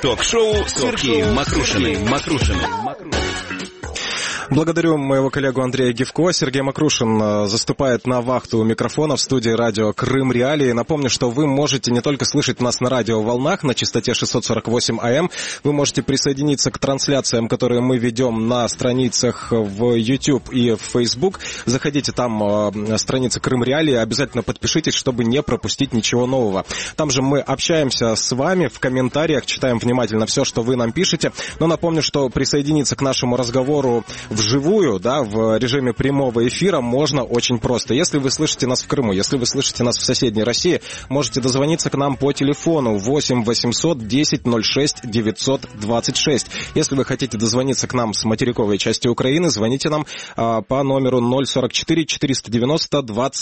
Ток-шоу с Сергеем Мокрушиным. Благодарю моего коллегу Андрея Гивко. Сергей Мокрушин заступает на вахту у микрофона в студии радио «Крым Реалии». Напомню, что вы можете не только слышать нас на радиоволнах на частоте 648 АМ, вы можете присоединиться к трансляциям, которые мы ведем на страницах в YouTube и в Facebook. Заходите, там страница «Крым Реалии», обязательно подпишитесь, чтобы не пропустить ничего нового. Там же мы общаемся с вами в комментариях, читаем внимательно все, что вы нам пишете. Но напомню, что присоединиться к нашему разговору вживую, да, в режиме прямого эфира можно очень просто. Если вы слышите нас в Крыму, если вы слышите нас в соседней России, можете дозвониться к нам по телефону 8 800 10 06 926. Если вы хотите дозвониться к нам с материковой части Украины, звоните нам по номеру 044 490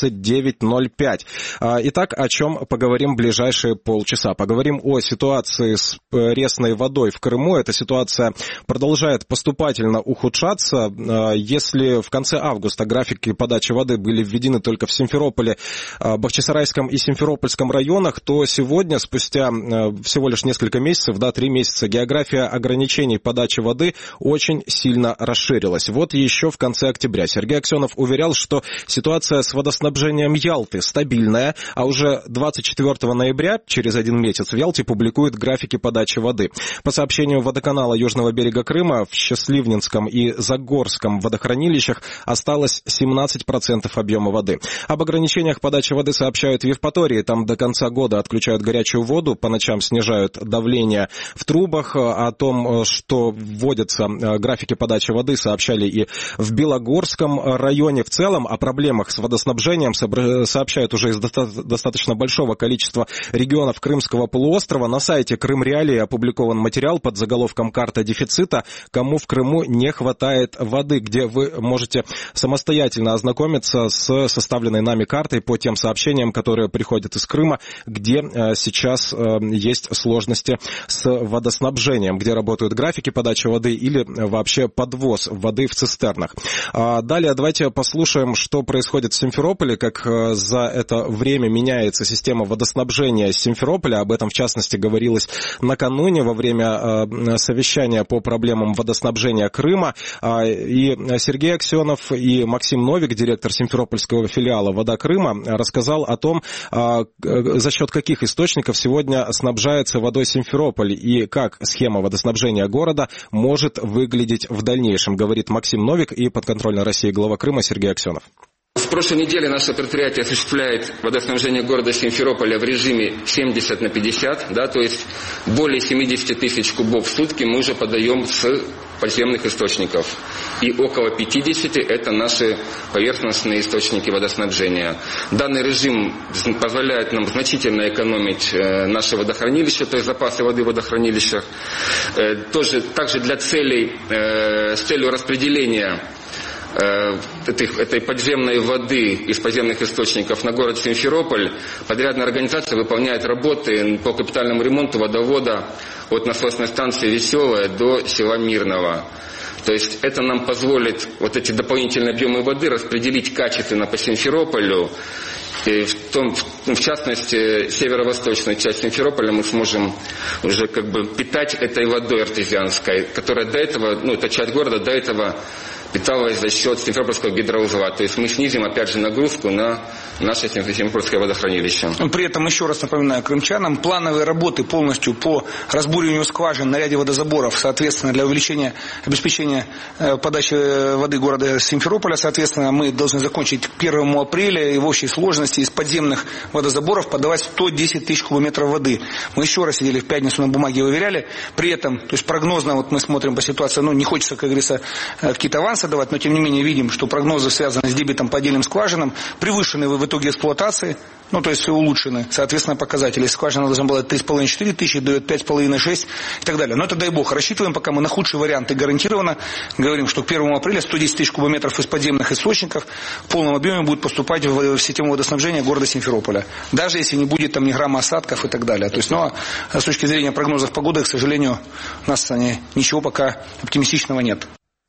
2905. Итак, о чем поговорим в ближайшие полчаса? Поговорим о ситуации с пресной водой в Крыму. Эта ситуация продолжает поступательно ухудшаться. Если в конце августа графики подачи воды были введены только в Симферополе, Бахчисарайском и Симферопольском районах, то сегодня, спустя всего лишь несколько месяцев, 3 месяца, география ограничений подачи воды очень сильно расширилась. Вот еще в конце октября Сергей Аксенов уверял, что ситуация с водоснабжением Ялты стабильная, а уже 24 ноября, через 1 месяц, в Ялте публикуют графики подачи воды. По сообщению водоканала Южного берега Крыма, в Счастливнинском и Загорском водохранилищах осталось 17% объема воды. Об ограничениях подачи воды сообщают в Евпатории. Там до конца года отключают горячую воду, по ночам снижают давление в трубах. О том, что вводятся графики подачи воды, сообщали и в Белогорском районе. В целом о проблемах с водоснабжением сообщают уже из достаточно большого количества регионов Крымского полуострова. На сайте Крым Реалии опубликован материал под заголовком «Карта дефицита. Кому в Крыму не хватает воды», где вы можете самостоятельно ознакомиться с составленной нами картой по тем сообщениям, которые приходят из Крыма, где сейчас есть сложности с водоснабжением, где работают графики подачи воды или вообще подвоз воды в цистернах. Далее давайте послушаем, что происходит в Симферополе, как за это время меняется система водоснабжения Симферополя. Об этом, в частности, говорилось накануне во время совещания по проблемам водоснабжения Крыма. И Сергей Аксенов и Максим Новик, директор симферопольского филиала «Вода Крыма», рассказал о том, за счет каких источников сегодня снабжается водой Симферополь и как схема водоснабжения города может выглядеть в дальнейшем, говорит Максим Новик и подконтрольной России глава Крыма Сергей Аксенов. В прошлой неделе наше предприятие осуществляет водоснабжение города Симферополя в режиме 70/50, то есть более 70 тысяч кубов в сутки мы уже подаем с подземных источников. И около 50 это наши поверхностные источники водоснабжения. Данный режим позволяет нам значительно экономить наши водохранилища, то есть запасы воды в водохранилищах. Также для с целью распределения этой подземной воды из подземных источников на город Симферополь подрядная организация выполняет работы по капитальному ремонту водовода от насосной станции «Веселая» до села Мирного. То есть это нам позволит эти дополнительные объемы воды распределить качественно по Симферополю. И в частности, северо-восточную часть Симферополя мы сможем уже питать этой водой артезианской, которая до этого, эта часть города до этого питалась за счет Симферопольского гидроузла. То есть мы снизим, опять же, нагрузку на наше Симферопольское водохранилище. При этом, еще раз напоминаю крымчанам, плановые работы полностью по разбуриванию скважин на ряде водозаборов, соответственно, для увеличения обеспечения подачи воды города Симферополя, соответственно, мы должны закончить к 1 апреля и в общей сложности из подземных водозаборов подавать 110 тысяч кубометров воды. Мы еще раз сидели в пятницу на бумаге, выверяли. При этом, то есть прогнозно, мы смотрим по ситуации, не хочется, как говорится, какие-то авансы давать, но тем не менее видим, что прогнозы, связанные с дебитом по отдельным скважинам, превышены в итоге эксплуатации, то есть улучшены, соответственно, показатели. Скважина должна была 3,5-4 тысячи, дает 5,5-6 и так далее. Но это дай бог. Рассчитываем пока мы на худший вариант и гарантированно говорим, что к 1 апреля 110 тысяч кубометров из подземных источников в полном объеме будет поступать в систему водоснабжения города Симферополя. Даже если не будет там ни грамма осадков и так далее. То есть, с точки зрения прогнозов погоды, к сожалению, у нас ничего пока оптимистичного нет.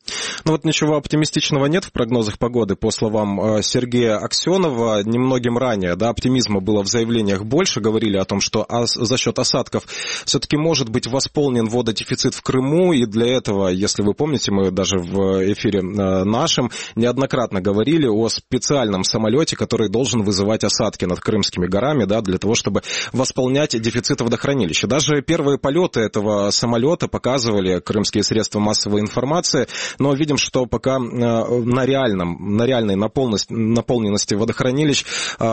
Ну вот ничего оптимистичного нет в прогнозах погоды, по словам Сергея Аксенова. Немногим ранее, да, оптимизма было в заявлениях больше. Говорили о том, что за счет осадков все-таки может быть восполнен вододефицит в Крыму. И для этого, если вы помните, мы даже в эфире нашем неоднократно говорили о специальном самолете, который должен вызывать осадки над Крымскими горами, да, для того, чтобы восполнять дефицит водохранилища. Даже первые полеты этого самолета показывали крымские средства массовой информации, но видим, что пока на реальной наполненности водохранилищ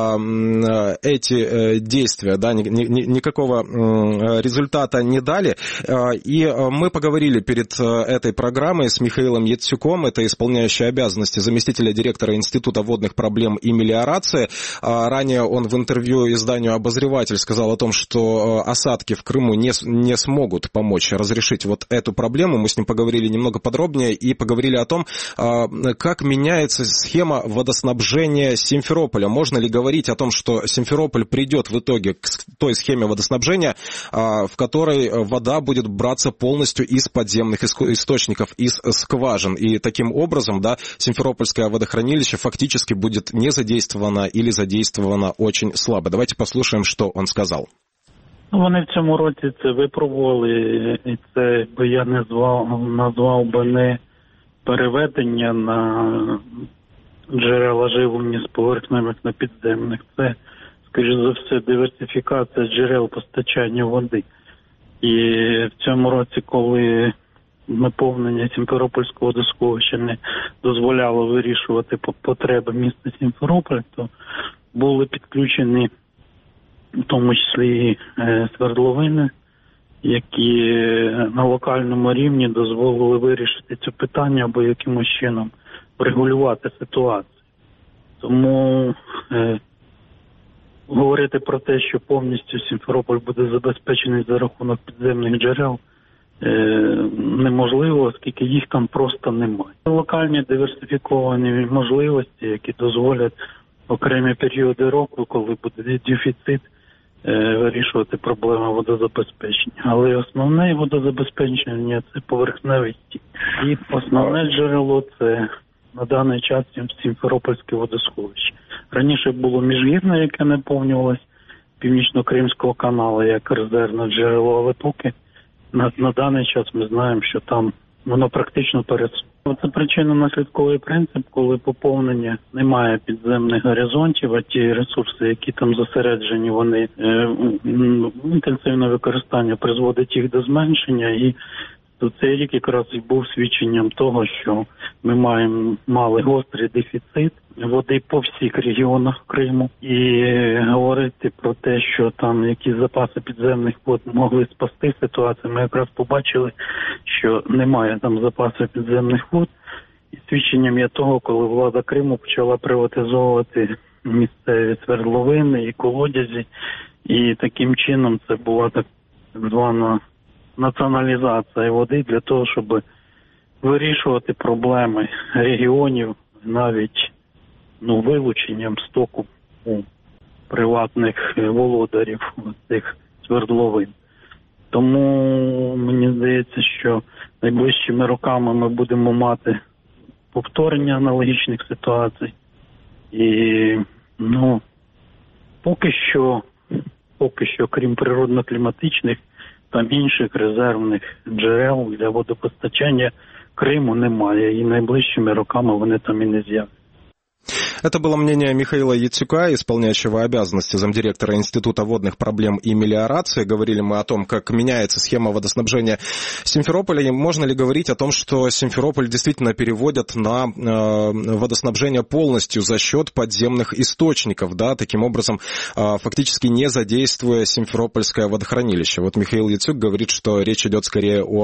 эти действия, да, никакого результата не дали. И мы поговорили перед этой программой с Михаилом Яцюком, это исполняющий обязанности заместителя директора Института водных проблем и мелиорации. Ранее он в интервью изданию «Обозреватель» сказал о том, что осадки в Крыму не смогут помочь разрешить вот эту проблему. Мы с ним поговорили немного подробнее и поговорили о том, как меняется схема водоснабжения Симферополя. Можно ли говорить о том, что Симферополь придет в итоге к той схеме водоснабжения, в которой вода будет браться полностью из подземных источников, из скважин. И таким образом, да, Симферопольское водохранилище фактически будет не задействовано или задействовано очень слабо. Давайте послушаем, что он сказал. Вони в цьому році це випробували, і це би я назвав би не переведення на джерела живлення з поверхневих на підземних. Це, скоріш за все, диверсифікація джерел постачання води. І в цьому році, коли наповнення Сімферопольського водосховища не дозволяло вирішувати потреби міста Сімферополь, то були підключені в тому числі свердловини, які на локальному рівні дозволили вирішити це питання або якимось чином врегулювати ситуацію. Тому говорити про те, що повністю Сімферополь буде забезпечений за рахунок підземних джерел, неможливо, оскільки їх там просто немає. Локальні диверсифіковані можливості, які дозволять окремі періоди року, коли буде дефіцит, вирішувати проблеми водозабезпечення. Але основне водозабезпечення – це поверхневий стік. І основне джерело – це на даний час Сімферопольське водосховище. Раніше було міжгірне, яке наповнювалось Північно-Кримського каналу як резервне джерело, але поки на даний час ми знаємо, що там воно практично пересуває. Це причинно-наслідковий принцип, коли поповнення немає підземних горизонтів, а ті ресурси, які там зосереджені, вони інтенсивне використання призводить їх до зменшення. І цей рік якраз і був свідченням того, що ми мали гострий дефіцит води по всіх регіонах Криму. І говорити про те, що там якісь запаси підземних вод могли спасти ситуацію, ми якраз побачили, що немає там запасів підземних вод. І свідченням є того, коли влада Криму почала приватизовувати місцеві свердловини і колодязі. І таким чином це була так звана націоналізація води для того, щоб вирішувати проблеми регіонів навіть вилученням стоку у приватних володарів цих свердловин. Тому мені здається, що найближчими роками ми будемо мати повторення аналогічних ситуацій. І поки що, крім природно-кліматичних, там інших резервних джерел для водопостачання Криму немає, і найближчими роками вони там і не з'являться. Это было мнение Михаила Яцюка, исполняющего обязанности замдиректора Института водных проблем и мелиорации. Говорили мы о том, как меняется схема водоснабжения Симферополя. И можно ли говорить о том, что Симферополь действительно переводят на водоснабжение полностью за счет подземных источников, да, таким образом фактически не задействуя Симферопольское водохранилище? Вот Михаил Яцюк говорит, что речь идет скорее о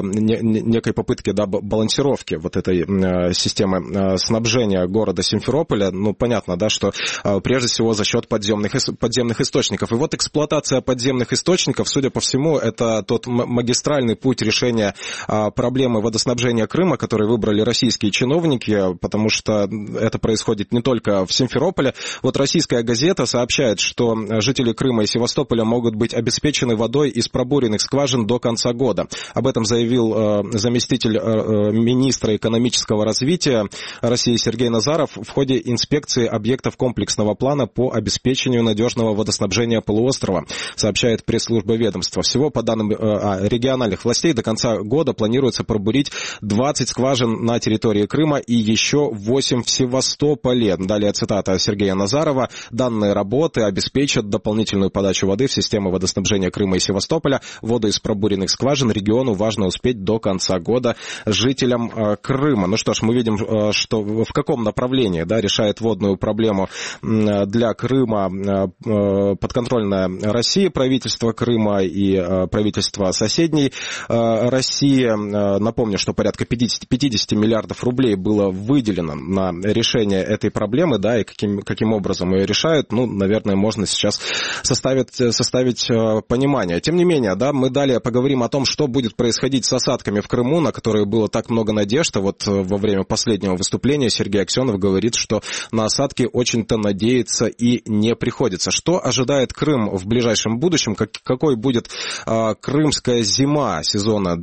некой попытке, да, балансировки вот этой системы снабжения города Симферополя. Симферополя, ну, понятно, да, что прежде всего за счет подземных источников. И вот эксплуатация подземных источников, судя по всему, это тот магистральный путь решения проблемы водоснабжения Крыма, который выбрали российские чиновники, потому что это происходит не только в Симферополе. Вот российская газета сообщает, что жители Крыма и Севастополя могут быть обеспечены водой из пробуренных скважин до конца года. Об этом заявил заместитель министра экономического развития России Сергей Назаров в ходе инспекции объектов комплексного плана по обеспечению надежного водоснабжения полуострова, сообщает пресс-служба ведомства. Всего, по данным региональных властей, до конца года планируется пробурить 20 скважин на территории Крыма и еще 8 в Севастополе. Далее цитата Сергея Назарова. Данные работы обеспечат дополнительную подачу воды в систему водоснабжения Крыма и Севастополя. Воду из пробуренных скважин региону важно успеть до конца года жителям Крыма. Ну что ж, мы видим, что в каком направлении, да, решает водную проблему для Крыма подконтрольная России, правительство Крыма и правительство соседней России. Напомню, что порядка 50 миллиардов рублей было выделено на решение этой проблемы, да, и каким образом ее решают, ну, наверное, можно сейчас составить понимание. Тем не менее, да, мы далее поговорим о том, что будет происходить с осадками в Крыму, на которые было так много надежд. Вот во время последнего выступления Сергей Аксенов говорит, что на осадки очень-то надеяться и не приходится. Что ожидает Крым в ближайшем будущем? Какой будет крымская зима сезона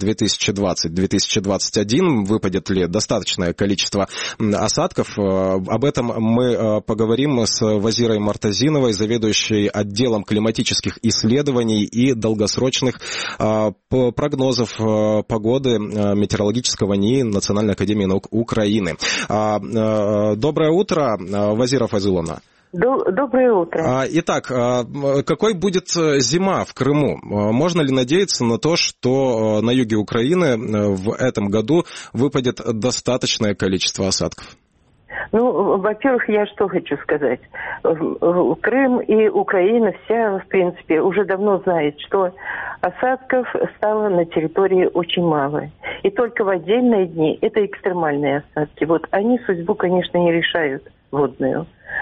2020-2021? Выпадет ли достаточное количество осадков? Об этом мы поговорим с Вазирой Мартазиновой, заведующей отделом климатических исследований и долгосрочных прогнозов погоды метеорологического НИИ Национальной академии наук Украины. Доброе утро, Вазира Фазиловна. Доброе утро. Итак, какой будет зима в Крыму? Можно ли надеяться на то, что на юге Украины в этом году выпадет достаточное количество осадков? Ну, во-первых, я что хочу сказать. Крым и Украина вся, в принципе, уже давно знает, что осадков стало на территории очень мало. И только в отдельные дни это экстремальные осадки. Вот они судьбу, конечно, не решают водную.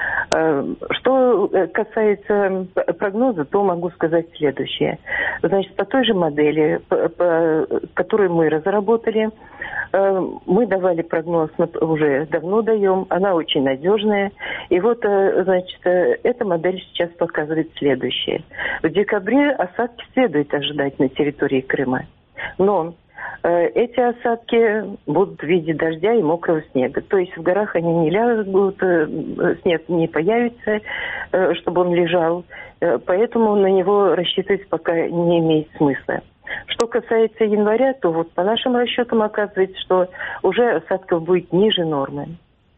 Что касается прогноза, то могу сказать следующее. Значит, по той же модели, которую мы разработали, мы давали прогноз, уже давно даем, она очень надежная. И вот, значит, эта модель сейчас показывает следующее. В декабре осадки следует ожидать на территории Крыма. Но эти осадки будут в виде дождя и мокрого снега. То есть в горах они не лягут, снег не появится, чтобы он лежал. Поэтому на него рассчитывать пока не имеет смысла. Что касается января, то вот по нашим расчетам оказывается, что уже осадков будет ниже нормы.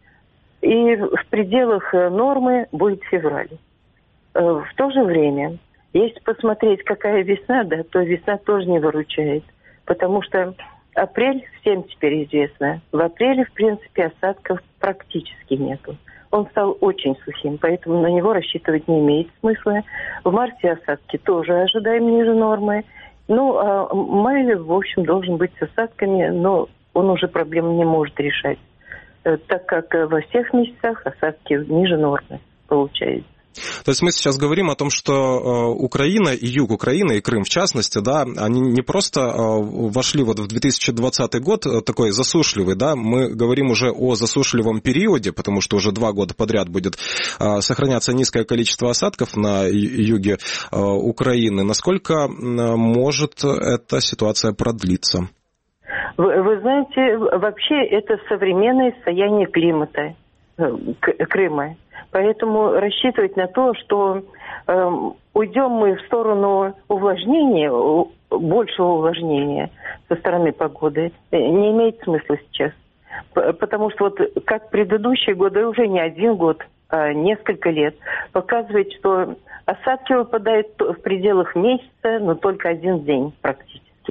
И в пределах нормы будет февраль. В то же время, если посмотреть, какая весна, да, то весна тоже не выручает. Потому что апрель всем теперь известно. В апреле, в принципе, осадков практически нету. Он стал очень сухим, поэтому на него рассчитывать не имеет смысла. В марте осадки тоже ожидаем ниже нормы. Ну, а май, в общем, должен быть с осадками, но он уже проблему не может решать, так как во всех месяцах осадки ниже нормы получаются. То есть мы сейчас говорим о том, что Украина и юг Украины, и Крым в частности, да, они не просто вошли вот в 2020 год такой засушливый, да, мы говорим уже о засушливом периоде, потому что уже 2 года подряд будет сохраняться низкое количество осадков на юге Украины. Насколько может эта ситуация продлиться? Вы знаете, вообще это современное состояние климата Крыма. Поэтому рассчитывать на то, что уйдем мы в сторону увлажнения, большего увлажнения со стороны погоды, не имеет смысла сейчас. Потому что вот как предыдущие годы, уже не 1 год, а несколько лет, показывает, что осадки выпадают в пределах месяца, но только 1 день практически.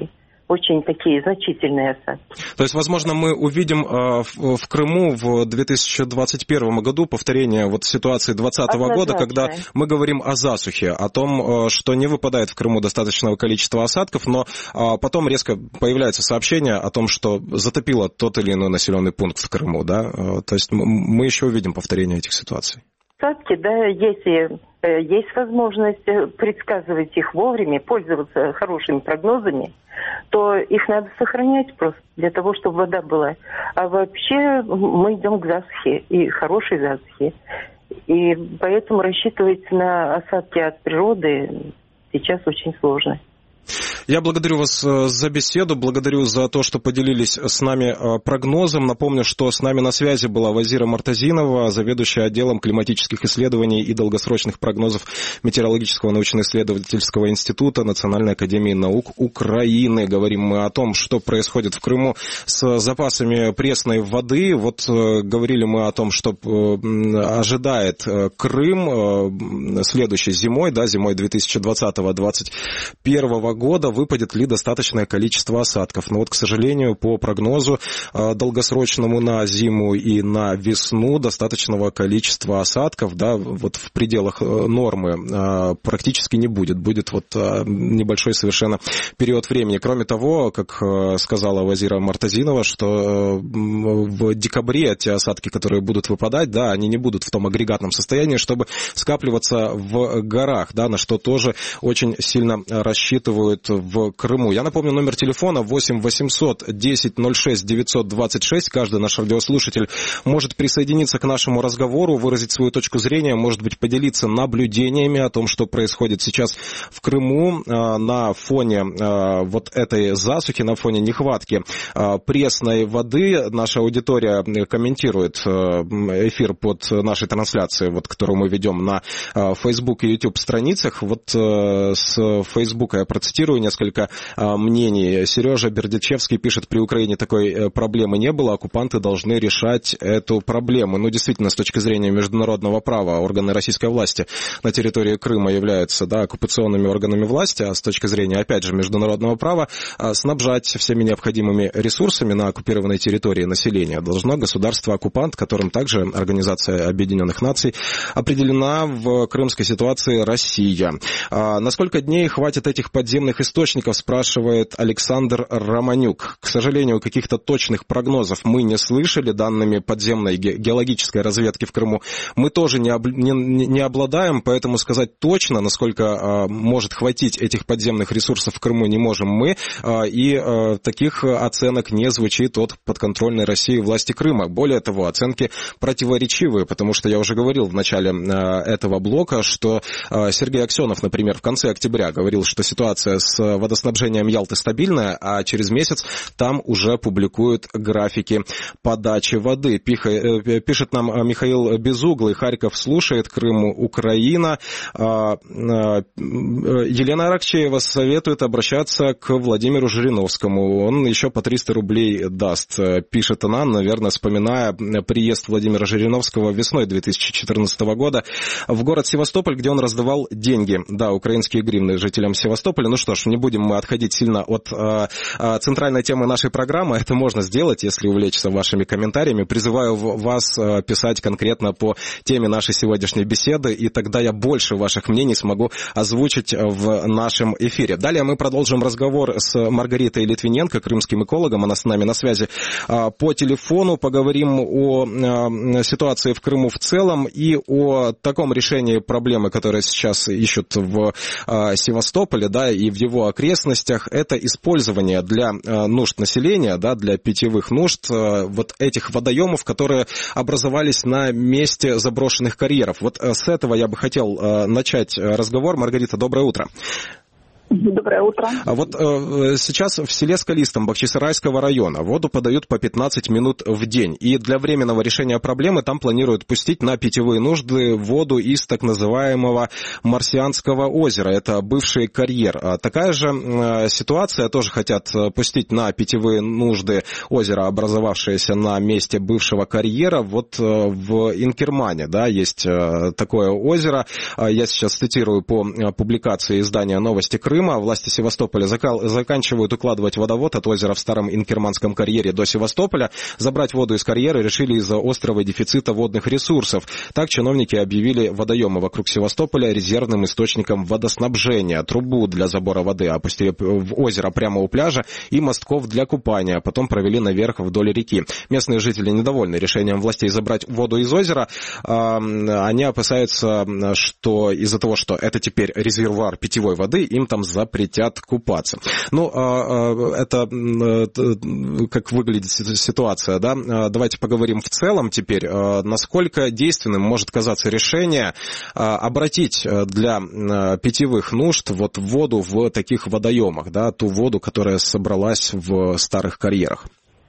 очень такие значительные осадки. То есть, возможно, мы увидим в Крыму в 2021 году повторение вот ситуации 2020 года, когда мы говорим о засухе, о том, что не выпадает в Крыму достаточного количества осадков, но потом резко появляется сообщение о том, что затопило тот или иной населенный пункт в Крыму, да? То есть мы еще увидим повторение этих ситуаций. Осадки, да, если есть возможность предсказывать их вовремя, пользоваться хорошими прогнозами, то их надо сохранять просто для того, чтобы вода была. А вообще мы идем к засухе, и хорошей засухе. И поэтому рассчитывать на осадки от природы сейчас очень сложно. Я благодарю вас за беседу, благодарю за то, что поделились с нами прогнозом. Напомню, что с нами на связи была Вазира Мартазинова, заведующая отделом климатических исследований и долгосрочных прогнозов Метеорологического научно-исследовательского института Национальной академии наук Украины. Говорим мы о том, что происходит в Крыму с запасами пресной воды. Вот говорили мы о том, что ожидает Крым следующей зимой, да, зимой 2020-2021 года. Выпадет ли достаточное количество осадков. Но вот, к сожалению, по прогнозу долгосрочному на зиму и на весну достаточного количества осадков, да, вот в пределах нормы практически не будет. Будет вот небольшой совершенно период времени. Кроме того, как сказала Вазира Мартазинова, что в декабре те осадки, которые будут выпадать, да, они не будут в том агрегатном состоянии, чтобы скапливаться в горах, да, на что тоже очень сильно рассчитывают в Крыму. Я напомню, номер телефона 8 800 10 06 926. Каждый наш радиослушатель может присоединиться к нашему разговору, выразить свою точку зрения, может быть, поделиться наблюдениями о том, что происходит сейчас в Крыму на фоне вот этой засухи, на фоне нехватки пресной воды. Наша аудитория комментирует эфир под нашей трансляцией, вот, которую мы ведем на Facebook и YouTube страницах. Вот с Facebook я процитирую несколько мнений. Сережа Бердичевский пишет: при Украине такой проблемы не было, оккупанты должны решать эту проблему. Ну, действительно, с точки зрения международного права, органы российской власти на территории Крыма являются, да, оккупационными органами власти, а с точки зрения, опять же, международного права, снабжать всеми необходимыми ресурсами на оккупированной территории населения должно государство-оккупант, которым также Организация Объединенных Наций определена в крымской ситуации Россия. Насколько дней хватит этих подземных источников, спрашивает Александр Романюк. К сожалению, каких-то точных прогнозов мы не слышали. Данными подземной геологической разведки в Крыму мы тоже не обладаем, поэтому сказать точно, насколько может хватить этих подземных ресурсов в Крыму, не можем мы, и таких оценок не звучит от подконтрольной России власти Крыма. Более того, оценки противоречивые, потому что я уже говорил в начале этого блока, что Сергей Аксенов, например, в конце октября говорил, что ситуация с водоснабжением Ялты стабильная, а через месяц там уже публикуют графики подачи воды. Пишет нам Михаил Безуглый: Харьков слушает, Крым, Украина. Елена Аракчеева советует обращаться к Владимиру Жириновскому. Он еще по 300 рублей даст. Пишет она, наверное, вспоминая приезд Владимира Жириновского весной 2014 года в город Севастополь, где он раздавал деньги, да, украинские гривны жителям Севастополя. Ну что ж, не будем мы отходить сильно от центральной темы нашей программы. Это можно сделать, если увлечься вашими комментариями. Призываю вас писать конкретно по теме нашей сегодняшней беседы, и тогда я больше ваших мнений смогу озвучить в нашем эфире. Далее мы продолжим разговор с Маргаритой Литвиненко, крымским экологом. Она с нами на связи по телефону. Поговорим о ситуации в Крыму в целом и о таком решении проблемы, которую сейчас ищут в Севастополе, да, и в его окрестностях. Это использование для нужд населения, да, для питьевых нужд вот этих водоемов, которые образовались на месте заброшенных карьеров. Вот с этого я бы хотел начать разговор. Маргарита, доброе утро. Доброе утро. А вот сейчас в селе Скалистом Бахчисарайского района воду подают по 15 минут в день. И для временного решения проблемы там планируют пустить на питьевые нужды воду из так называемого Марсианского озера. Это бывший карьер. Такая же ситуация, тоже хотят пустить на питьевые нужды озеро, образовавшееся на месте бывшего карьера. Вот в Инкермане, да, есть такое озеро. Я сейчас цитирую по публикации издания «Новости Крыма». Крыма. Власти Севастополя заканчивают укладывать водовод от озера в Старом Инкерманском карьере до Севастополя. Забрать воду из карьера решили из-за острого дефицита водных ресурсов. Так чиновники объявили водоемы вокруг Севастополя резервным источником водоснабжения. Трубу для забора воды опустили в озеро прямо у пляжа и мостков для купания. Потом провели наверх вдоль реки. Местные жители недовольны решением властей забрать воду из озера. Они опасаются, что из-за того, что это теперь резервуар питьевой воды, им там запретят купаться. Ну, это как выглядит ситуация, да? Давайте поговорим в целом теперь. Насколько действенным может казаться решение обратить для питьевых нужд вот воду в таких водоемах, да, ту воду, которая собралась в старых карьерах?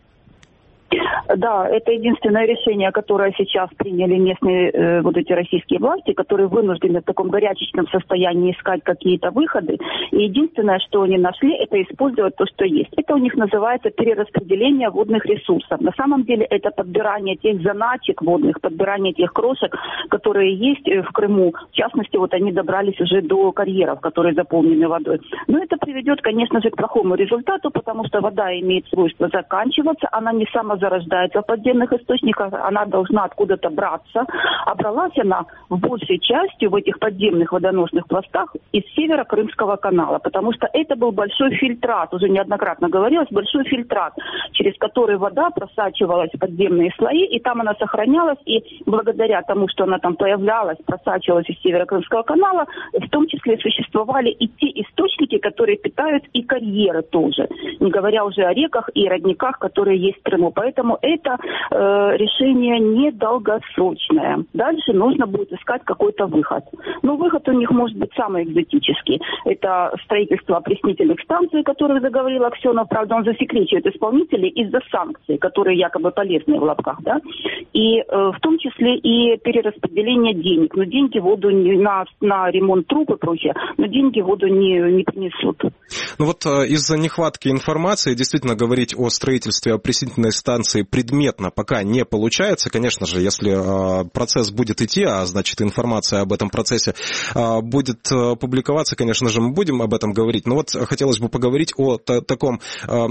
Да, это единственное решение, которое сейчас приняли местные вот эти российские власти, которые вынуждены в таком горячечном состоянии искать какие-то выходы. И единственное, что они нашли, это использовать то, что есть. Это у них называется перераспределение водных ресурсов. На самом деле это подбирание тех заначек водных, подбирание тех крошек, которые есть в Крыму. В частности, вот они добрались уже до карьеров, которые заполнены водой. Но это приведет, конечно же, к плохому результату, потому что вода имеет свойство заканчиваться, она не самозарождается в подземных источниках, она должна откуда-то браться, а бралась она в большей части в этих подземных водоносных пластах из севера Крымского канала, потому что это был большой фильтрат, уже неоднократно говорилось, большой фильтрат, через который вода просачивалась в подземные слои, и там она сохранялась, и благодаря тому, что она там появлялась, просачивалась из севера Крымского канала, в том числе существовали и те источники, которые питают и карьеры тоже, не говоря уже о реках и родниках, которые есть в Крыму. Поэтому это решение недолгосрочное. Дальше нужно будет искать какой-то выход. Но выход у них может быть самый экзотический. Это строительство опреснительных станций, о которых заговорил Аксенов. Правда, он засекречивает исполнителей из-за санкций, которые якобы полезные в лапках. Да? И в том числе и перераспределение денег. Но деньги воду на ремонт труб и прочее, но деньги воду не принесут. Ну вот из-за нехватки информации действительно говорить о строительстве опреснительной станции предметно пока не получается. Конечно же, если процесс будет идти, а значит информация об этом процессе будет публиковаться, конечно же, мы будем об этом говорить. Но вот хотелось бы поговорить о таком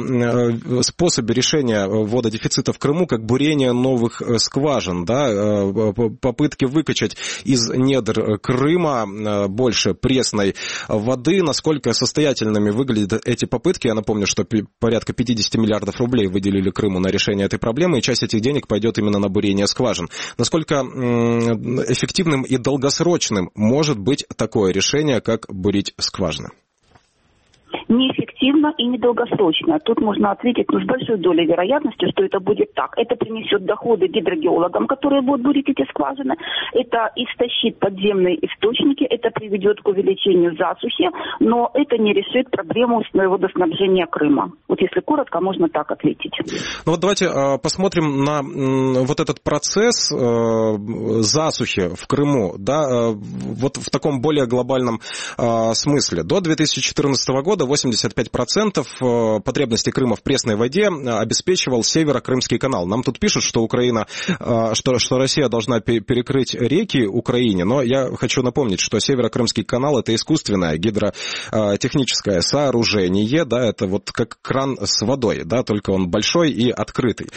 способе решения вододефицита в Крыму, как бурение новых скважин, да, попытки выкачать из недр Крыма больше пресной воды. Насколько состоятельными выглядят эти попытки? Я напомню, что порядка 50 миллиардов рублей выделили Крыму на решение этой проблемы, и часть этих денег пойдет именно на бурение скважин. Насколько эффективным и долгосрочным может быть такое решение, как бурить скважины? Неэффективно и недолгосрочно. Тут можно ответить с большой долей вероятности, что это будет так. Это принесет доходы гидрогеологам, которые будут бурить эти скважины. Это истощит подземные источники, это приведет к увеличению засухи, но это не решит проблему водоснабжения Крыма. Вот если коротко, можно так ответить. Ну вот давайте посмотрим на вот этот процесс засухи в Крыму, да, вот в таком более глобальном смысле. До 2014 года 85% потребностей Крыма в пресной воде обеспечивал Северо-Крымский канал. Нам тут пишут, что Украина, что Россия должна перекрыть реки Украине, но я хочу напомнить, что Северо-Крымский канал — это искусственное гидротехническое сооружение, да, это вот как кран с водой, да, только он большой и открытый.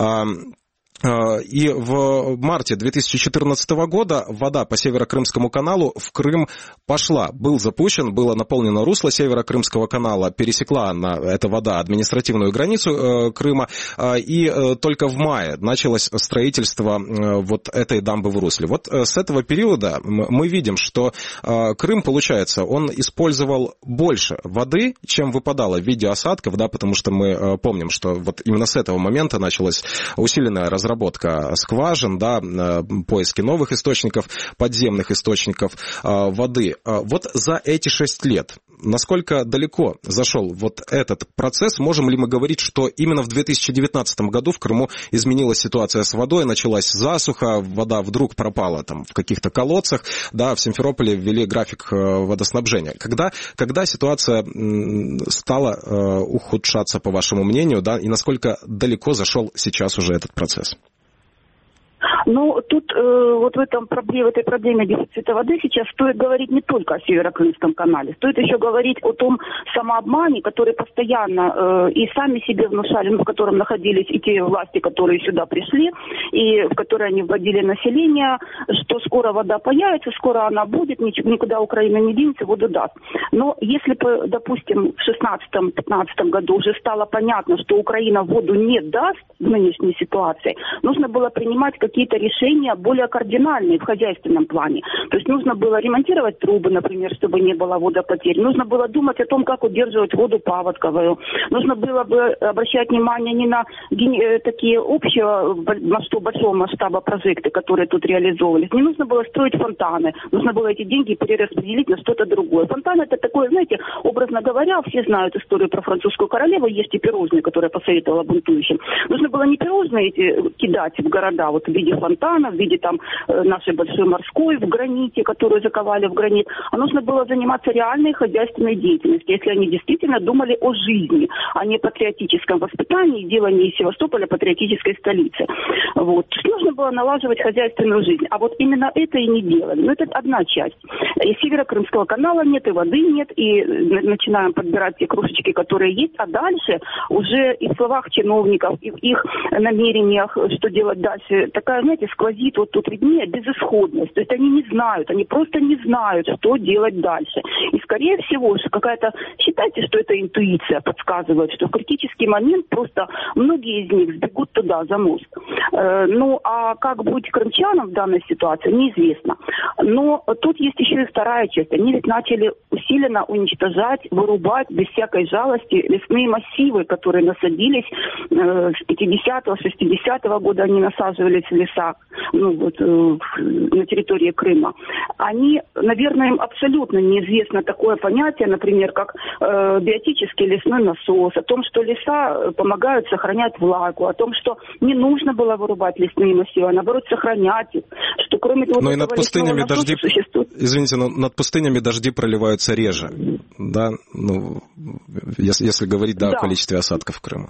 И в марте 2014 года вода по Северо-Крымскому каналу в Крым пошла. Было наполнено русло Северо-Крымского канала, пересекла эта вода административную границу Крыма, и только в мае началось строительство вот этой дамбы в русле. Вот с этого периода мы видим, что Крым, получается, он использовал больше воды, чем выпадало в виде осадков, да, потому что мы помним, что вот именно с этого момента началась усиленная разработка скважин, да, поиски новых источников, подземных источников воды. Вот за эти 6 лет насколько далеко зашел вот этот процесс? Можем ли мы говорить, что именно в 2019 году в Крыму изменилась ситуация с водой, началась засуха, вода вдруг пропала там в каких-то колодцах, да, в Симферополе ввели график водоснабжения. Когда ситуация стала ухудшаться, по вашему мнению, да, и насколько далеко зашел сейчас уже этот процесс? Но тут вот в этой проблеме дефицита воды сейчас стоит говорить не только о Северокрымском канале. Стоит еще говорить о том самообмане, который постоянно и сами себе внушали, в котором находились и те власти, которые сюда пришли, и в которые они вводили население, что скоро вода появится, скоро она будет, никуда Украина не денется, воду даст. Но если бы, допустим, в 2016-2015 году уже стало понятно, что Украина воду не даст в нынешней ситуации, нужно было принимать какие-то решения более кардинальные в хозяйственном плане. То есть нужно было ремонтировать трубы, например, чтобы не было водопотерь. Нужно было думать о том, как удерживать воду паводковую. Нужно было бы обращать внимание не на такие общего большого масштаба проекты, которые тут реализовывались. Не нужно было строить фонтаны. Нужно было эти деньги перераспределить на что-то другое. Фонтан — это такое, знаете, образно говоря, все знают историю про французскую королеву, есть и пирожные, которые посоветовала бунтующим. Нужно было не пирожные эти кидать в города, вот в виде фонтана, в виде там нашей большой морской в граните, которую заковали в гранит, а нужно было заниматься реальной хозяйственной деятельностью, если они действительно думали о жизни, а не патриотическом воспитании и делании из Севастополя патриотической столицы. Вот. Нужно было налаживать хозяйственную жизнь, а вот именно это и не делали. Но это одна часть. И Северокрымского канала нет, и воды нет, и начинаем подбирать те кружечки, которые есть, а дальше уже и в словах чиновников, и в их намерениях, что делать дальше, такая, знаете, сквозит вот тут виднее безысходность. То есть они не знают, они просто не знают, что делать дальше. И скорее всего, что какая-то, считайте, что это интуиция подсказывает, что в критический момент просто многие из них сбегут туда, за мост. Ну, а как быть крымчанам в данной ситуации, неизвестно. Но тут есть еще и вторая часть. Они ведь начали усиленно уничтожать, вырубать без всякой жалости лесные массивы, которые насадились с 50-го, 60-го года они насаживались в лесах, ну, вот, на территории Крыма. Они, наверное, им абсолютно неизвестно такое понятие, например, как биотический лесной насос, о том, что леса помогают сохранять влагу, о том, что не нужно было вырубать лесные массивы, а наоборот сохранять их, что кроме того, но и над пустынями дожди, существует... извините, но над пустынями дожди проливаются реже, да, ну, если говорить, да, о количестве осадков в Крыму.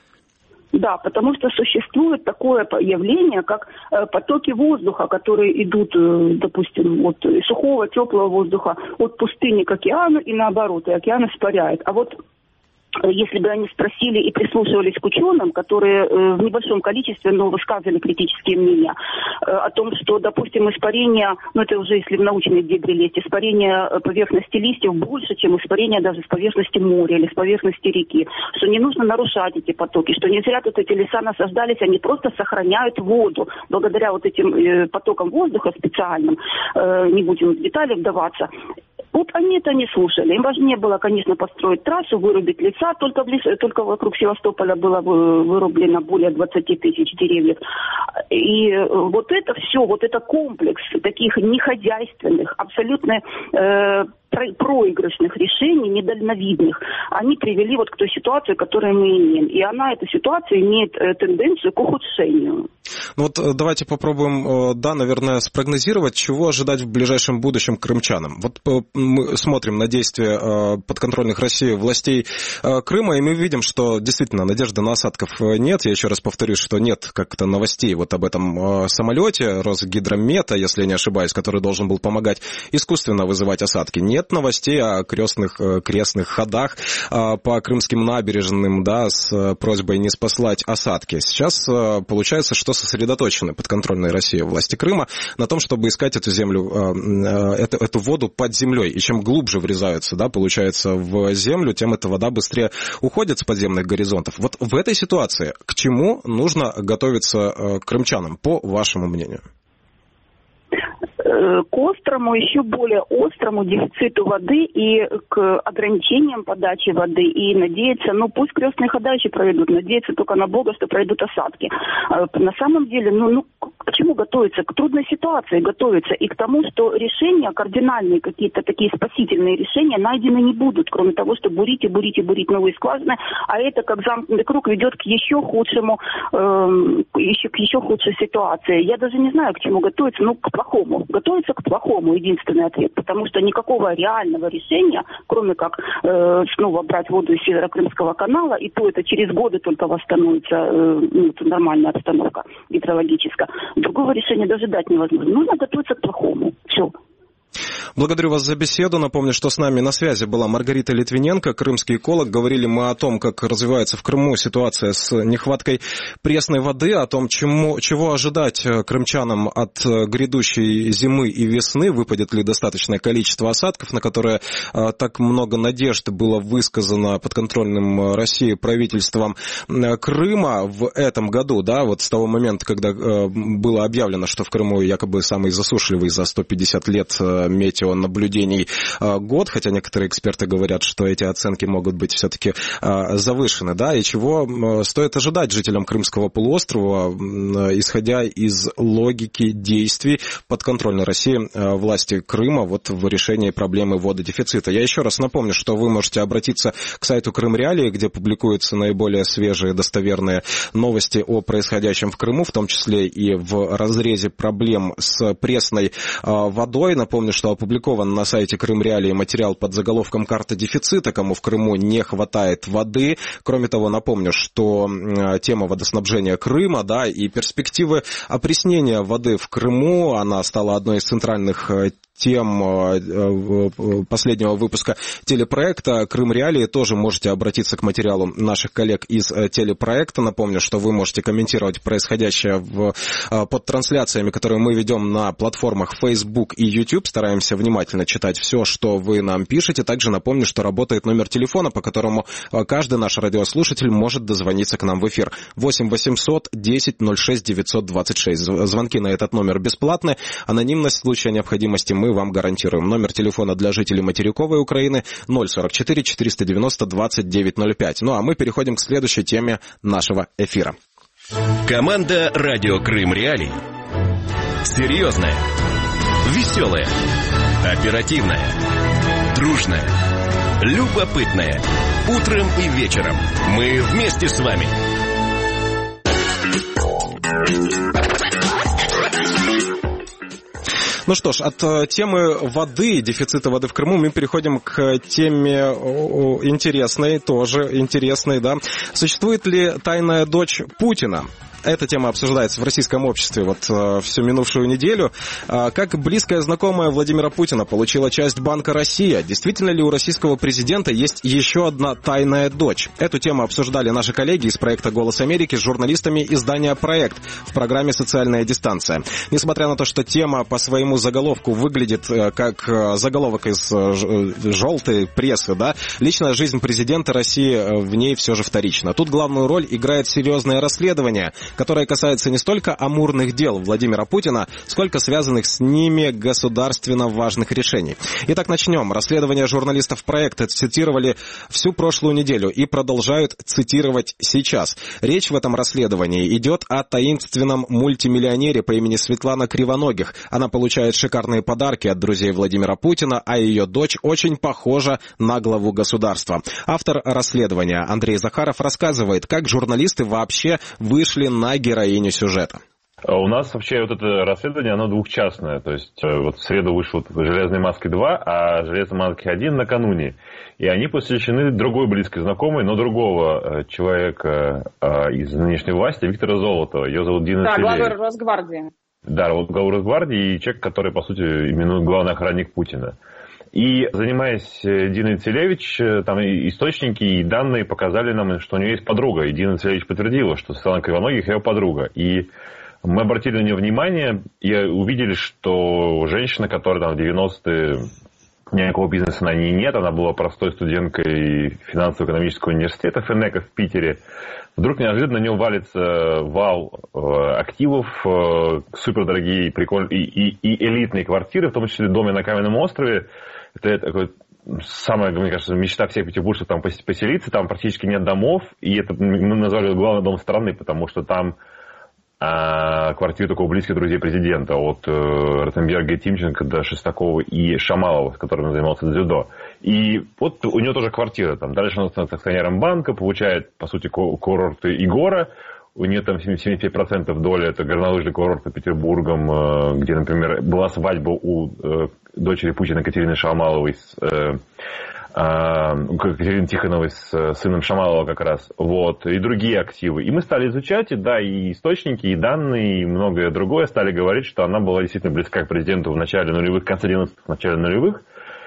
Да, потому что существует такое явление, как потоки воздуха, которые идут, допустим, от сухого, теплого воздуха от пустыни к океану и наоборот, и океан испаряет. А вот если бы они спросили и прислушивались к ученым, которые в небольшом количестве, но высказывали критические мнения о том, что, допустим, испарение, ну это уже если в научные дебри лезть, испарение поверхности листьев больше, чем испарение даже с поверхности моря или с поверхности реки, что не нужно нарушать эти потоки, что не зря тут эти леса насаждались, они просто сохраняют воду. Благодаря вот этим потокам воздуха специальным, не будем в детали вдаваться, вот они это не слушали. Им важнее было, конечно, построить трассу, вырубить леса. Только вокруг Севастополя было вырублено более 20 тысяч деревьев. И вот это все, вот это комплекс таких нехозяйственных, абсолютно проигрышных решений, недальновидных, они привели вот к той ситуации, которую мы имеем. И эта ситуация имеет тенденцию к ухудшению. Ну вот давайте попробуем, да, наверное, спрогнозировать, чего ожидать в ближайшем будущем крымчанам. Вот мы смотрим на действия подконтрольных России властей Крыма, и мы видим, что действительно надежды на осадков нет. Я еще раз повторюсь, что нет как-то новостей вот об этом самолете Росгидромета, если я не ошибаюсь, который должен был помогать искусственно вызывать осадки. Нет новостей о крестных ходах по крымским набережным, да, с просьбой не спаслать осадки. Сейчас получается, что сосредоточены подконтрольные России власти Крыма на том, чтобы искать эту землю, эту воду под землей. И чем глубже врезаются, да, получается, в землю, тем эта вода быстрее уходит с подземных горизонтов. Вот в этой ситуации к чему нужно готовиться крымчанам, по вашему мнению? К острому, еще более острому дефициту воды и к ограничениям подачи воды. И надеяться, ну пусть крестные хода еще пройдут, надеяться только на Бога, что пройдут осадки. На самом деле, к чему готовиться? К трудной ситуации готовиться и к тому, что решения, кардинальные какие-то такие спасительные решения найдены не будут, кроме того, что бурить и бурить и бурить новые скважины, а это как замкнутый круг ведет к еще худшему, к еще худшей ситуации. Я даже не знаю, к чему готовиться, к плохому. Готовиться к плохому, единственный ответ, потому что никакого реального решения, кроме как снова брать воду из Северокрымского канала, и то это через годы только восстановится нормальная обстановка гидрологическая. Другого решения даже дать невозможно. Нужно готовиться к плохому. Все. Благодарю вас за беседу. Напомню, что с нами на связи была Маргарита Литвиненко, крымский эколог. Говорили мы о том, как развивается в Крыму ситуация с нехваткой пресной воды, о том, чего ожидать крымчанам от грядущей зимы и весны, выпадет ли достаточное количество осадков, на которые так много надежд было высказано подконтрольным России правительством Крыма в этом году, да, вот с того момента, когда было объявлено, что в Крыму якобы самый засушливый за 150 лет метеонаблюдений год, хотя некоторые эксперты говорят, что эти оценки могут быть все-таки завышены, да, и чего стоит ожидать жителям Крымского полуострова, исходя из логики действий подконтрольной России власти Крыма вот в решении проблемы вододефицита. Я еще раз напомню, что вы можете обратиться к сайту Крым Реалии, где публикуются наиболее свежие достоверные новости о происходящем в Крыму, в том числе и в разрезе проблем с пресной водой. Напомню, что опубликован на сайте Крым Реалии материал под заголовком «Карта дефицита. Кому в Крыму не хватает воды». Кроме того, напомню, что тема водоснабжения Крыма, да, и перспективы опреснения воды в Крыму, она стала одной из центральных тем последнего выпуска телепроекта «Крым Реалии». Тоже можете обратиться к материалу наших коллег из телепроекта. Напомню, что вы можете комментировать происходящее под трансляциями, которые мы ведем на платформах Facebook и YouTube. Стараемся внимательно читать все, что вы нам пишете. Также напомню, что работает номер телефона, по которому каждый наш радиослушатель может дозвониться к нам в эфир. 8 800 10 06 926. Звонки на этот номер бесплатны. Анонимность в случае необходимости мы вам гарантируем. Номер телефона для жителей материковой Украины 044 490 2905. Ну а мы переходим к следующей теме нашего эфира. Команда «Радио Крым Реалии». Серьезная, веселая, оперативная, дружная, любопытная. Утром и вечером мы вместе с вами. Ну что ж, от темы воды, дефицита воды в Крыму, мы переходим к теме интересной, тоже интересной, да. Существует ли тайная дочь Путина? Эта тема обсуждается в российском обществе всю минувшую неделю. Как близкая знакомая Владимира Путина получила часть Банка «Россия»? Действительно ли у российского президента есть еще одна тайная дочь? Эту тему обсуждали наши коллеги из проекта «Голос Америки» с журналистами издания «Проект» в программе «Социальная дистанция». Несмотря на то, что тема по своему заголовку выглядит как заголовок из желтой прессы, да, личная жизнь президента России в ней все же вторична. Тут главную роль играет серьезное расследование, которое касается не столько амурных дел Владимира Путина, сколько связанных с ними государственно важных решений. Итак, начнем. Расследование журналистов проекта цитировали всю прошлую неделю и продолжают цитировать сейчас. Речь в этом расследовании идет о таинственном мультимиллионере по имени Светлана Кривоногих. Она получает шикарные подарки от друзей Владимира Путина, а ее дочь очень похожа на главу государства. Автор расследования Андрей Захаров рассказывает, как журналисты вообще вышли на героиню сюжета. У нас вообще вот это расследование, оно двухчастное. То есть вот в среду вышел «Железные маски 2», а «Железные маски 1» накануне. И они посвящены другой близкой знакомой, но другого человека из нынешней власти, Виктора Золотова. Ее зовут Дина Целевич. Да, главы Росгвардии. Да, вот главу Росгвардии и человек, который, по сути, именует главный охранник Путина. И, занимаясь Диной Целевич, там источники и данные показали нам, что у нее есть подруга. И Дина Целевич подтвердила, что Светлана Кривоногих ее подруга. И мы обратили на нее внимание и увидели, что женщина, которая там в 90-е, никакого бизнеса на ней нет, она была простой студенткой финансово-экономического университета ФНЭКа в Питере. Вдруг неожиданно на нее валится вал активов, супердорогие и элитные квартиры, в том числе в доме на Каменном острове. Это такой самая, мне кажется, мечта всех петербуржцев там поселиться. Там практически нет домов. И это мы назвали главный дом страны, потому что там квартиры такого близких друзей президента. От Ротенберга и Тимченко до Шестакова и Шамалова, с которым он занимался дзюдо. И вот у него тоже квартира там. Дальше он становится акционером банка, получает, по сути, курорты Игора. У нее там 75% доля, это горнолыжный курорт под Петербургом, где, например, была свадьба у дочери Путина Екатерины Шамаловой с Екатерины Тихоновой с сыном Шамалова как раз, вот, и другие активы. И мы стали изучать, и источники, и данные, и многое другое, стали говорить, что она была действительно близка к президенту в начале нулевых, в конце 90-х, в начале нулевых,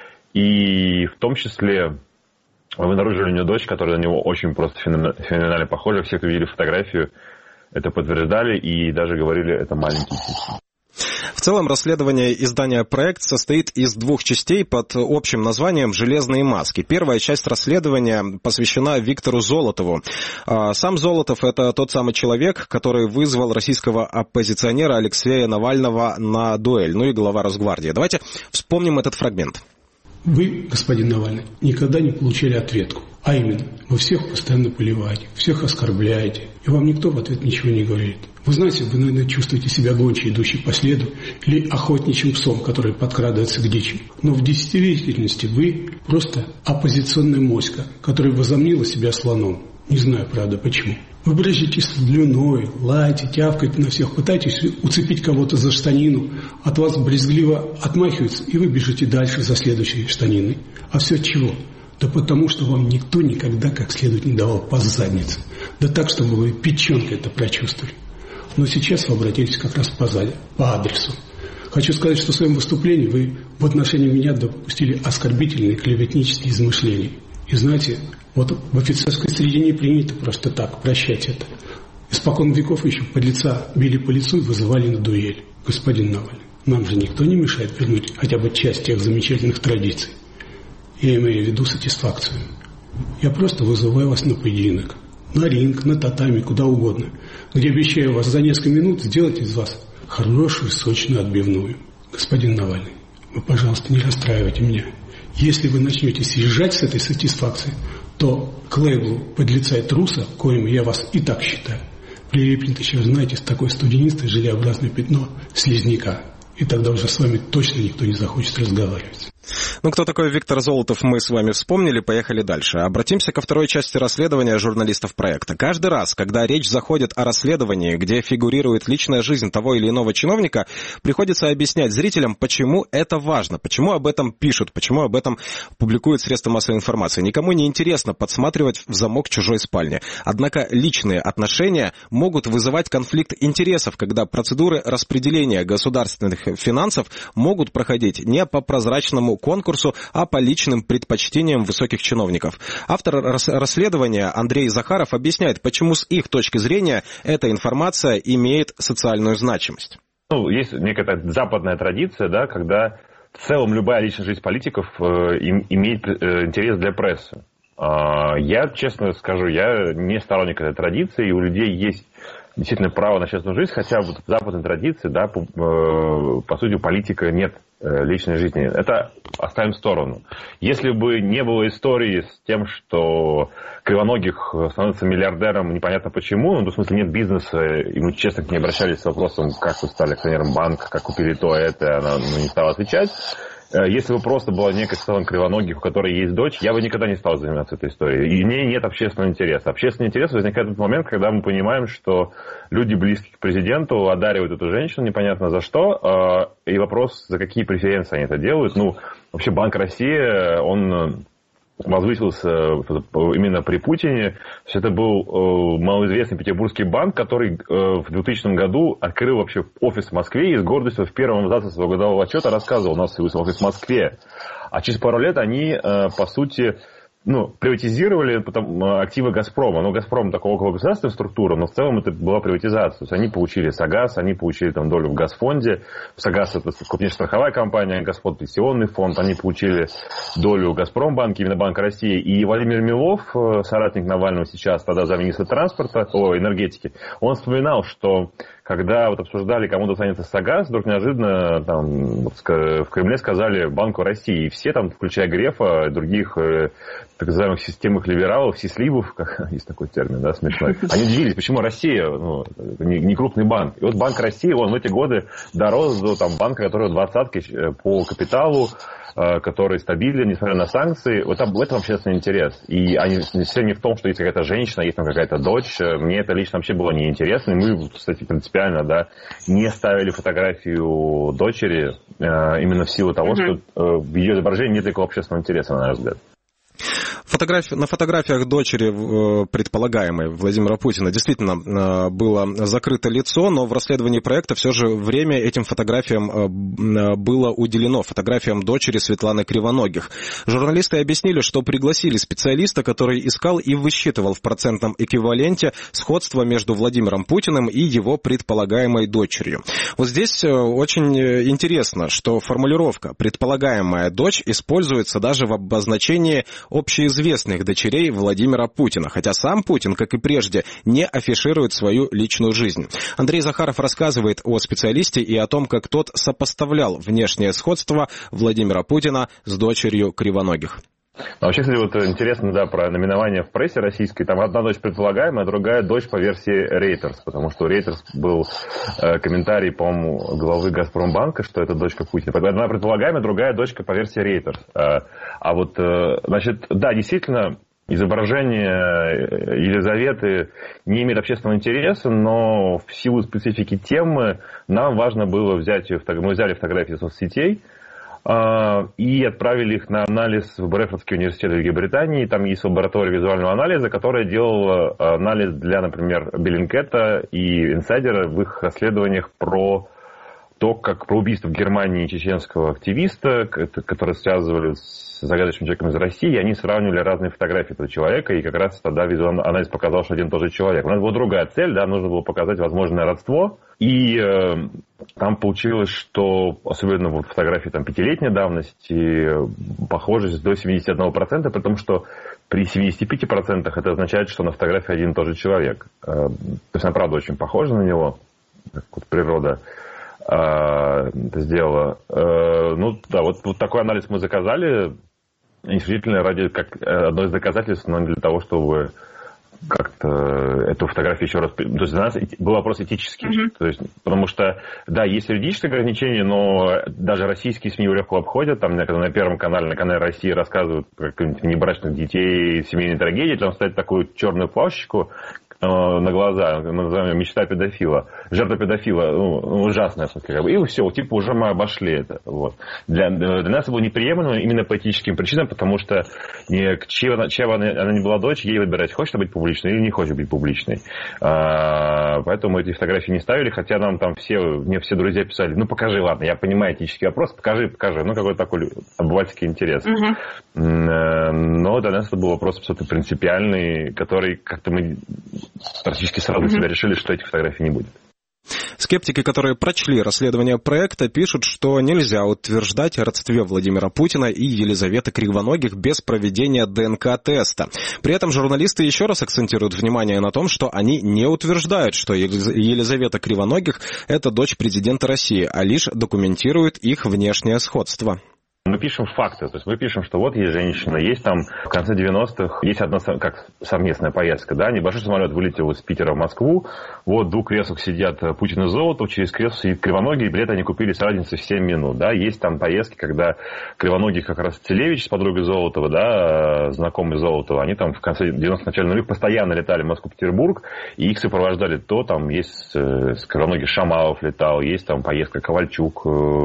и в том числе мы обнаружили у нее дочь, которая на него очень просто феноменально похожа. Все, кто видели фотографию, это подтверждали и даже говорили, это маленький сын. В целом, расследование издания «Проект» состоит из 2 частей под общим названием «Железные маски». Первая часть расследования посвящена Виктору Золотову. Сам Золотов – это тот самый человек, который вызвал российского оппозиционера Алексея Навального на дуэль, ну и глава Росгвардии. Давайте вспомним этот фрагмент. Вы, господин Навальный, никогда не получали ответку. А именно, вы всех постоянно поливаете, всех оскорбляете, и вам никто в ответ ничего не говорит. Вы знаете, вы, наверное, чувствуете себя гончей, идущей по следу, или охотничьим псом, который подкрадывается к дичи. Но в действительности вы просто оппозиционная моська, которая возомнила себя слоном. Не знаю, правда, почему. Вы брызжете слюной, лаете, тявкаете на всех, пытаетесь уцепить кого-то за штанину, от вас брезгливо отмахиваются, и вы бежите дальше за следующей штаниной. А все от чего? Да потому, что вам никто никогда как следует не давал по заднице. Да так, чтобы вы печенкой это прочувствовали. Но сейчас вы обратились как раз по адресу. Хочу сказать, что в своем выступлении вы в отношении меня допустили оскорбительные клеветнические измышления. И знаете, вот в офицерской среде не принято просто так прощать это. Испокон веков еще подлеца били по лицу и вызывали на дуэль. Господин Навальный, нам же никто не мешает вернуть хотя бы часть тех замечательных традиций. Я имею в виду сатисфакцию. Я просто вызываю вас на поединок. На ринг, на татами, куда угодно. Где обещаю вас за несколько минут сделать из вас хорошую, сочную отбивную. Господин Навальный, вы, пожалуйста, не расстраивайте меня. Если вы начнете съезжать с этой сатисфакции, то к лейблу подлеца и труса, коим я вас и так считаю, прилипнет еще, знаете, с такой студенистой желеобразное пятно слизняка. И тогда уже с вами точно никто не захочет разговаривать. Ну, кто такой Виктор Золотов, мы с вами вспомнили, поехали дальше. Обратимся ко второй части расследования журналистов проекта. Каждый раз, когда речь заходит о расследовании, где фигурирует личная жизнь того или иного чиновника, приходится объяснять зрителям, почему это важно, почему об этом пишут, почему об этом публикуют средства массовой информации. Никому не интересно подсматривать в замок чужой спальни. Однако личные отношения могут вызывать конфликт интересов, когда процедуры распределения государственных финансов могут проходить не по прозрачному конкурсу, а по личным предпочтениям высоких чиновников. Автор расследования Андрей Захаров объясняет, почему с их точки зрения эта информация имеет социальную значимость. Ну, есть некая западная традиция, да, когда в целом любая личная жизнь политиков имеет интерес для прессы. Я, честно скажу, я не сторонник этой традиции, и у людей есть действительно право на частную жизнь, хотя вот в западной традиции, да, по сути, у политика нет личной жизни. Это оставим в сторону. Если бы не было истории с тем, что Кривоногих становится миллиардером, непонятно почему, ну, в смысле нет бизнеса, и мы честно к ней обращались с вопросом, как вы стали акционером банка, как купили то, это, она не стала отвечать. Если бы просто была некая сторона Кривоногих, у которой есть дочь, я бы никогда не стал заниматься этой историей. И в ней нет общественного интереса. Общественный интерес возникает в тот момент, когда мы понимаем, что люди, близкие к президенту, одаривают эту женщину непонятно за что. И вопрос, за какие преференции они это делают. Ну, вообще Банк России, он возвысился именно при Путине. То есть это был малоизвестный петербургский банк, который в 2000 году открыл вообще офис в Москве и с гордостью в первом абзаце своего годового отчета рассказывал, у нас офис в Москве. А через пару лет они, по сути, приватизировали активы «Газпрома». Ну, «Газпром» такая окологосударственная структура, но в целом это была приватизация. То есть они получили «Согаз», они получили там долю в «Газфонде». «Согаз» — это крупнейшая страховая компания, «Газфонд» — пенсионный фонд. Они получили долю в «Газпромбанке», именно Банк России. И Владимир Милов, соратник Навального сейчас, тогда замминистра энергетики, он вспоминал, что когда вот обсуждали, кому достанется «Согаз», вдруг неожиданно там, в Кремле сказали Банку России. И все там, включая Грефа, других так называемых системных либералов, сисливов, как есть такой термин, да, смешной, они удивились, почему Россия, не крупный банк. И вот Банк России, он в эти годы дорос до банка, который в двадцатке по капиталу, который стабилен, несмотря на санкции. Вот в этом общественный интерес. И они все не в том, что есть какая-то женщина, есть там какая-то дочь. Мне это лично вообще было неинтересно. И мы, кстати, принципиально, да, не ставили фотографию дочери именно в силу того, что в ее изображении нет никакого общественного интереса, на наш взгляд. фотографиях дочери предполагаемой Владимира Путина действительно было закрыто лицо, но в расследовании проекта все же время этим фотографиям было уделено, фотографиям дочери Светланы Кривоногих. Журналисты объяснили, что пригласили специалиста, который искал и высчитывал в процентном эквиваленте сходство между Владимиром Путиным и его предполагаемой дочерью. Вот здесь очень интересно, что формулировка «предполагаемая дочь» используется даже в обозначении общеизвестных дочерей Владимира Путина, хотя сам Путин, как и прежде, не афиширует свою личную жизнь. Андрей Захаров рассказывает о специалисте и о том, как тот сопоставлял внешнее сходство Владимира Путина с дочерью Кривоногих. Вообще, кстати, вот интересно, да, про номинование в прессе российской. Там одна дочь предполагаемая, другая дочь по версии Reuters, потому что у Reuters был комментарий, по-моему, главы Газпромбанка, что это дочка Путина. Одна предполагаемая, другая дочка по версии Reuters. А вот, значит, да, действительно, изображение Елизаветы не имеет общественного интереса, но в силу специфики темы нам важно было взять ее, мы взяли фотографии соцсетей, и отправили их на анализ в Брэдфордский университет Великобритании. Там есть лаборатория визуального анализа, которая делала анализ для, например, Беллинкета и Инсайдера в их расследованиях про то, как про убийство в Германии чеченского активиста, который связывали с загадочным человеком из России, и они сравнивали разные фотографии этого человека, и как раз тогда визуальный анализ показал, что один и тот же человек. У нас была другая цель, да, нужно было показать возможное родство, и там получилось, что, особенно в фотографии там, 5-летней давности, похожесть до 71%, потому что при 75% это означает, что на фотографии один и тот же человек. То есть она, правда, очень похожа на него, как вот природа это сделала. Ну, да, вот такой анализ мы заказали, исключительно ради, как одно из доказательств, но не для того, чтобы как-то эту фотографию еще раз... То есть для нас был вопрос этический. То есть, потому что, да, есть юридическое ограничение, но даже российские СМИ его легко обходят. Там, когда на Первом канале, на канале России рассказывают про небрачных детей, семейные трагедии, там ставят такую черную плашечку на глаза, мы называем ее мечта педофила, жертва педофила, ужасная, в смысле, и все, типа уже мы обошли это. Вот. Для нас это было неприемлемо именно по этическим причинам, потому что чья она не была дочь, ей выбирать, хочет быть публичной или не хочет быть публичной. Поэтому мы эти фотографии не ставили, хотя нам там мне все друзья писали, ну покажи, ладно, я понимаю этический вопрос, покажи, ну какой-то такой обывательский интерес. Но для нас это был вопрос абсолютно принципиальный, который как-то мы практически сразу для себя решили, что этих фотографий не будет. Скептики, которые прочли расследование проекта, пишут, что нельзя утверждать о родстве Владимира Путина и Елизаветы Кривоногих без проведения ДНК-теста. При этом журналисты еще раз акцентируют внимание на том, что они не утверждают, что Елизавета Кривоногих – это дочь президента России, а лишь документируют их внешнее сходство. Мы пишем факты, то есть мы пишем, что вот есть женщина, есть там в конце 90-х, есть одна как совместная поездка, да, небольшой самолет вылетел из Питера в Москву, вот в двух креслах сидят Путин и Золотов, через кресло сидит Кривоногий, билеты они купили с разницей в 7 минут, да, есть там поездки, когда Кривоногий как раз Целевич с подругой Золотова, да, знакомый Золотова, они там в конце 90-х, начале нулевых постоянно летали в Москву-Петербург, и их сопровождали там есть с Кривоногий Шамалов летал, есть там поездка Ковальчук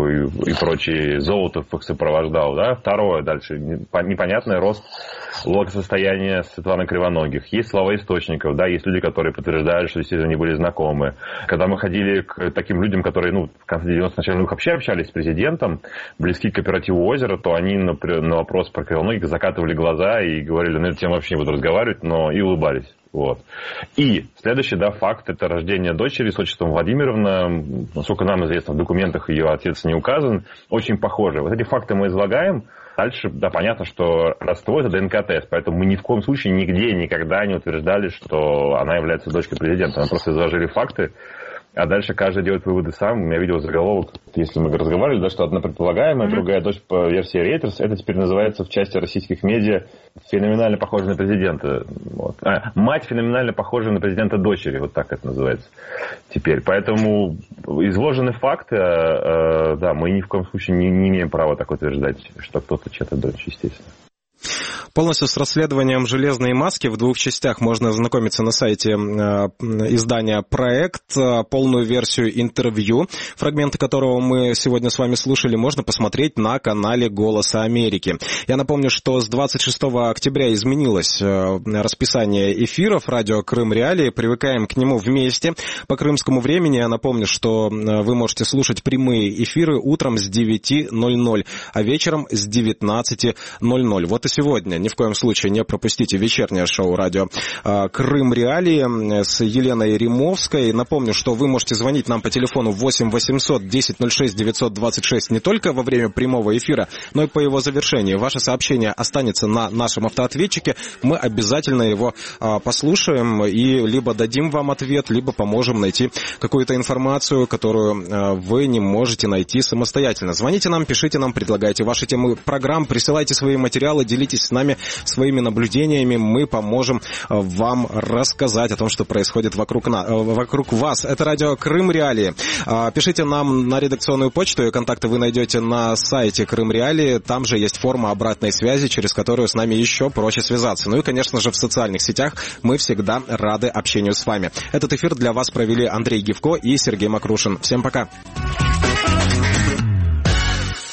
и прочие, Золотов их сопровождал. Да? Второе, дальше, непонятный рост благосостояния Светланы Кривоногих. Есть слова источников, да, есть люди, которые подтверждают, что действительно они были знакомы. Когда мы ходили к таким людям, которые, в конце 90-х, начале нулевых вообще общались с президентом, близки к кооперативу «Озеро», то они на вопрос про Кривоногих закатывали глаза и говорили, на эту тему вообще не буду разговаривать, но и улыбались. Вот. И следующий, да, факт, это рождение дочери с отчеством Владимировна. Насколько нам известно, в документах ее отец не указан. Очень похоже. Вот эти факты мы излагаем. Дальше, да, понятно, что родство – это ДНК-тест. Поэтому мы ни в коем случае нигде никогда не утверждали, что она является дочкой президента. Мы просто изложили факты. А дальше каждый делает выводы сам. Я видел заголовок, если мы разговаривали, да, что одна предполагаемая, другая дочь по версии Reuters. Это теперь называется в части российских медиа феноменально похожа на президента. Вот. Мать феноменально похожа на президента дочери. Вот так это называется теперь. Поэтому изложены факты. Да, мы ни в коем случае не имеем права так утверждать, что кто-то чья-то дочь, естественно. Полностью с расследованием «Железной маски» в 2 частях можно ознакомиться на сайте издания «Проект». Полную версию интервью, фрагменты которого мы сегодня с вами слушали, можно посмотреть на канале «Голоса Америки». Я напомню, что с 26 октября изменилось расписание эфиров радио Крым Реалии. Привыкаем к нему вместе по крымскому времени. Я напомню, что вы можете слушать прямые эфиры утром с 9:00, а вечером с 19:00. Вот и сегодня ни в коем случае не пропустите вечернее шоу радио Крым Реалии с Еленой Римовской. Напомню, что вы можете звонить нам по телефону 8 800 10 06 926 не только во время прямого эфира, но и по его завершении. Ваше сообщение останется на нашем автоответчике. Мы обязательно его послушаем и либо дадим вам ответ, либо поможем найти какую-то информацию, которую вы не можете найти самостоятельно. Звоните нам, пишите нам, предлагайте ваши темы программ, присылайте свои материалы, делитесь с нами своими наблюдениями. Мы поможем вам рассказать о том, что происходит вокруг вас. Это радио Крым Реалии. Пишите нам на редакционную почту, и контакты вы найдете на сайте Крым Реалии. Там же есть форма обратной связи, через которую с нами еще проще связаться. Ну и, конечно же, в социальных сетях мы всегда рады общению с вами. Этот эфир для вас провели Андрей Гивко и Сергей Макрушин. Всем пока.